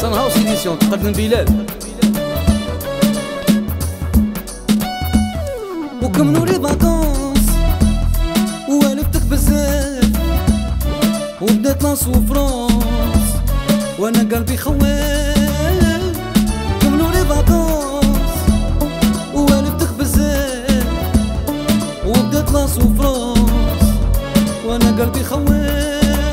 حسن هاوس إديسيون تقدم بلال. وكملوا لي فاكونس ووالفتك بزاف وبدات لاس وفرانس وانا قلبي خوال. كملوا لي فاكونس ووالفتك بزاف وبدات لاس وفرانس وانا قلبي خوال.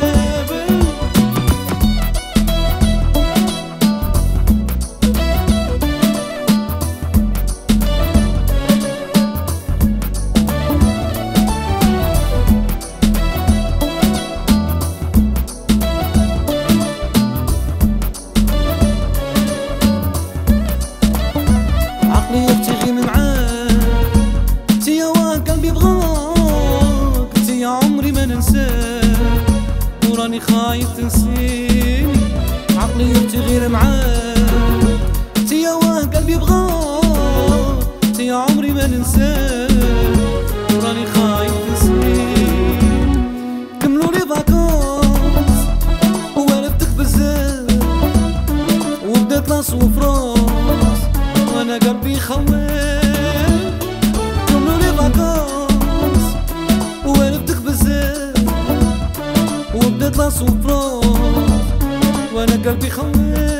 وراني خايف تنسيني عقلي يرتي غير معاك. انتي يا واه قلبي بغاك انتي يا عمري ما ننساك وراني خايف تنسيني. كملوا لي فاكونس ووالفتك بزاف وبدات لاس وفراس وانا قلبي خوال. كملوا لي فاكونس ووالفتك بزاف وبدات لاس وفراس وانا قلبي خوال.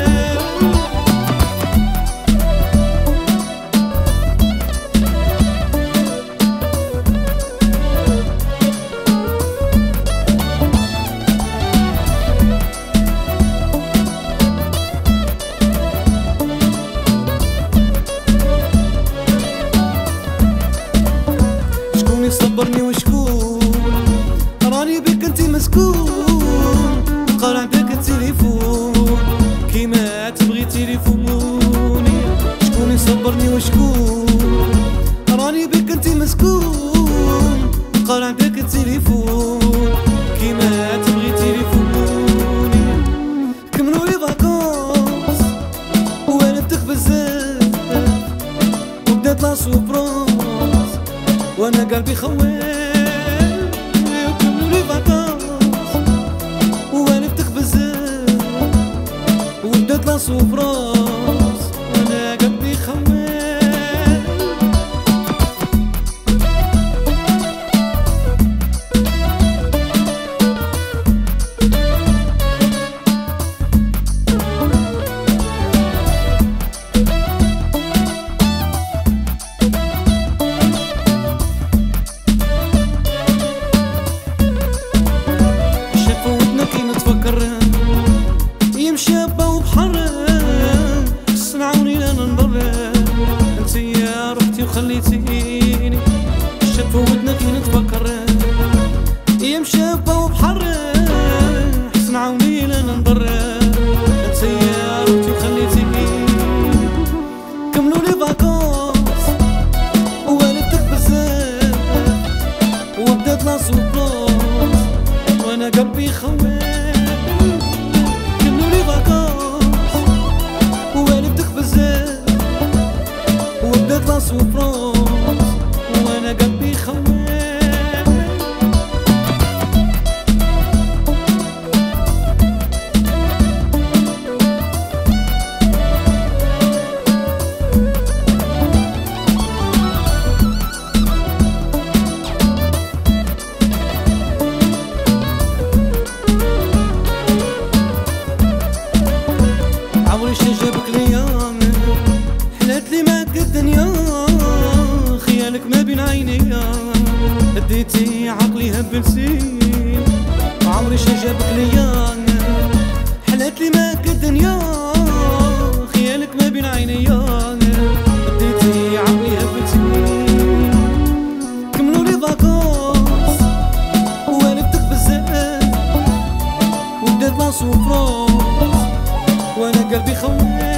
شكون يصبرني وشكون راني بك انتي مسكون قرع بك التليفون كيما تبغي تليفوني. شكون يصبرني وشكون راني بك انتي مسكون قرع بك التليفون كيما تبغي تليفوني. كملوا لي فاكونس ووالفتك بزاف وبدات لاس وفرانس وانا قلبي خوال. لاس وفراس وانا قلبي خوال. شافوا ودنا كي نتفكر يمشابة وبحر صنعوني انا نضر انتي يا روحتي وخليتيني. شافوا ودنا كي نتفكر يمشابة وبحر صنعوني انا نضر انتي يا روحتي وخليتيني. كملوا لي فاكونس ووالفتك بزاف وبدات لاس وفراس وانا قلبي خوال. لاس وفراس وانا قلبي خوال. عمري شجابك ليام حلات لي معاك الدنيا خيالك ما بين عينيا هديتي عقلي هبلتي. عمري شجابك ليا حلات لي معاك الدنيا خيالك ما بين عينيا هديتي عقلي هبلتي. كملوا لي فاكونس ووالفتك بزاف وبدات لاس وفراس وانا قلبي خوال.